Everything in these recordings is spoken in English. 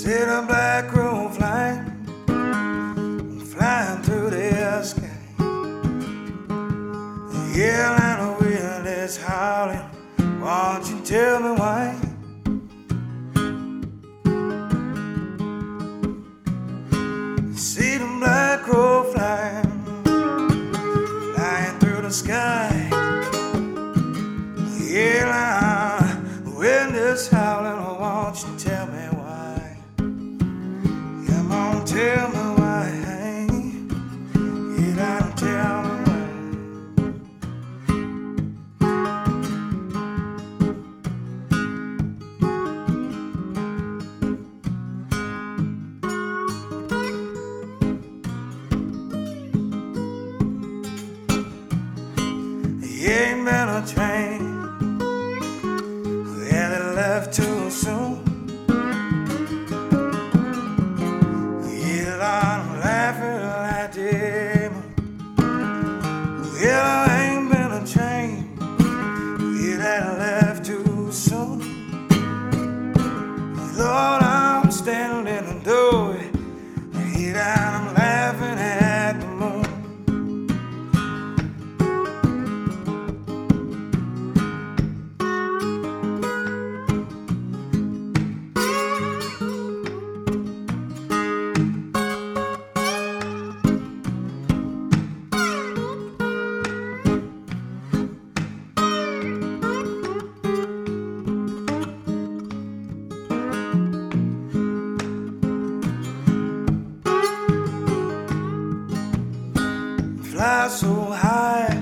See the black crow flying, flying through the sky. The yell and the wind is howling. Won't you tell me why? See the black crow flying, flying through the sky. The yell and the wind is howling. Won't you tell me why? Come on, tell me why. You gotta tell me why. There ain't been a train that it left too soon. Yeah, I'm laughing at them. Well, there ain't been a train that left too soon. Lord, I'm standing in the doorway. Yeah, I'm laughing at the moon. Fly so high,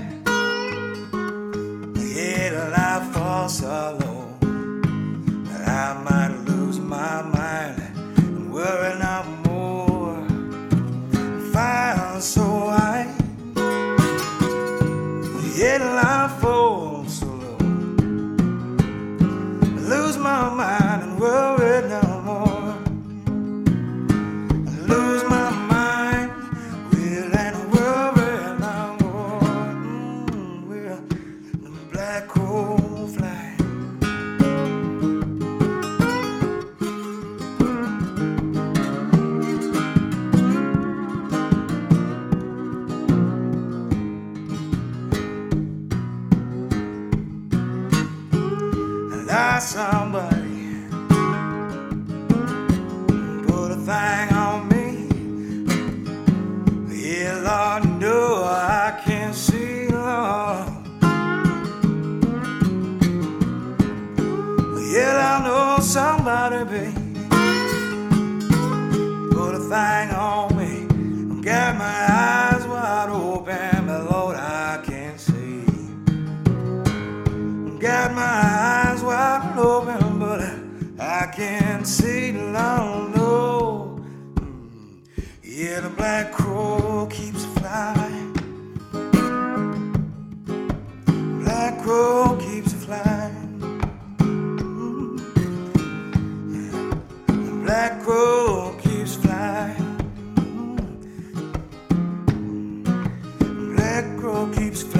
yeah, the life falls so low, that I might lose my mind and worry no more. Fly so high, yeah, the life falls so low, I lose my mind and worry no more. I lose my mind, will and black crow fly. Like somebody put a thing on me. Yeah, Lord, no, I can't see, Lord. Yeah, I know somebody, baby, put a thing on me. Got my eyes wide open, but Lord, I can't see. Got my eyes wide open, but I can't see, Lord, no. Yeah, the black crow keeps flying. Black crow keeps flying. Black crow keeps flying. Black crow keeps flying.